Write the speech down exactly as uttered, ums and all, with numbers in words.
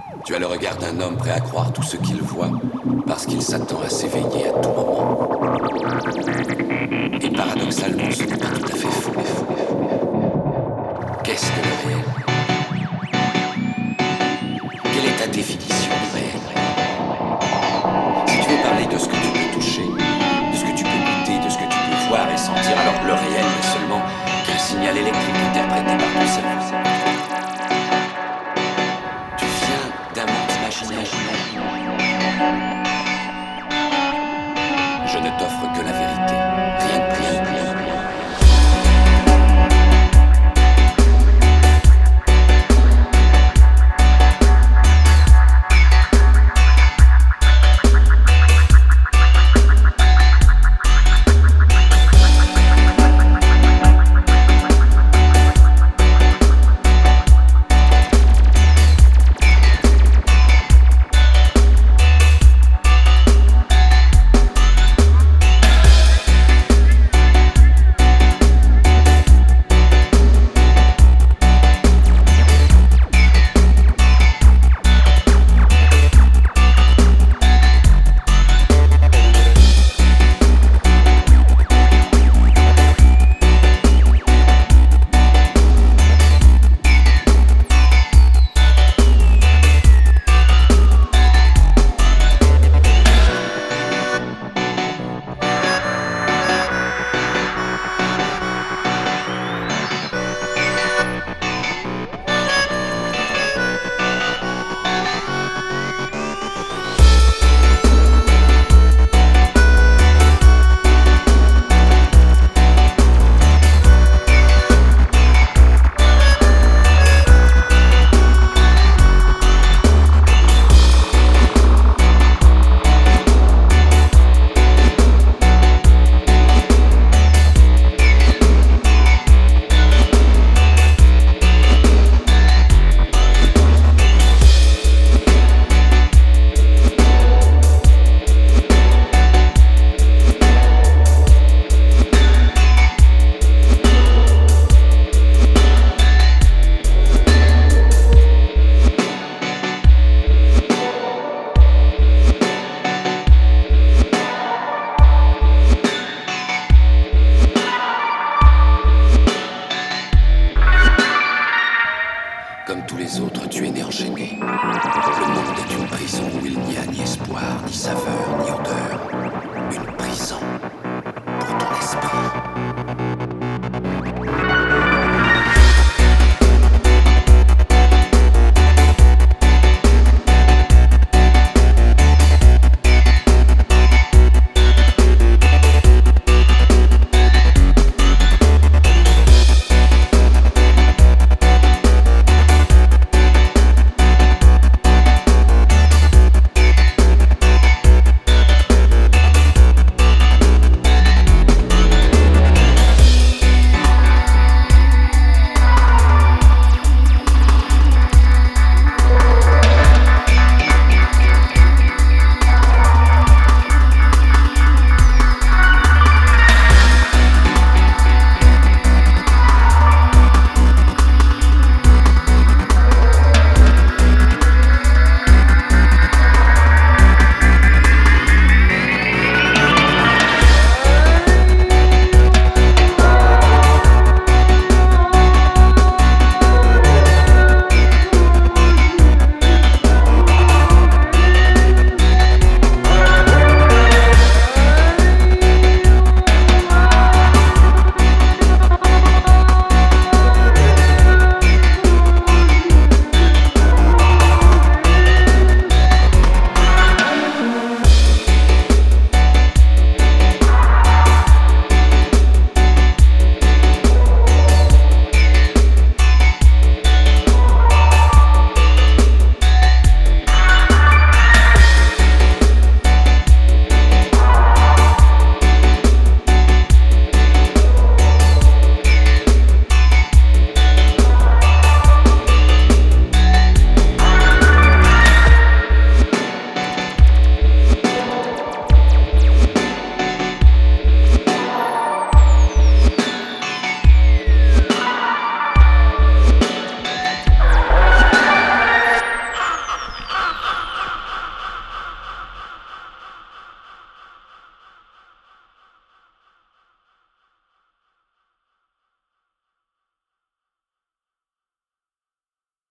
Tu as le regard d'un homme prêt à croire tout ce qu'il voit, parce qu'il s'attend à s'éveiller à tout moment. Et paradoxalement, ce n'est pas tout à fait faux. Qu'est-ce que le réel? Quelle est ta définition du réel? Si tu veux parler de ce que tu peux toucher, de ce que tu peux goûter, de ce que tu peux voir et sentir, alors le réel n'est seulement qu'un signal électrique interprété par ton cerveau. Tu viens d'un monde imaginaire. Je ne t'offre que la vérité, rien de plus. Comme tous les autres, tu es né enchaîné. Le monde est une prison où il n'y a ni espoir, ni saveur, ni odeur.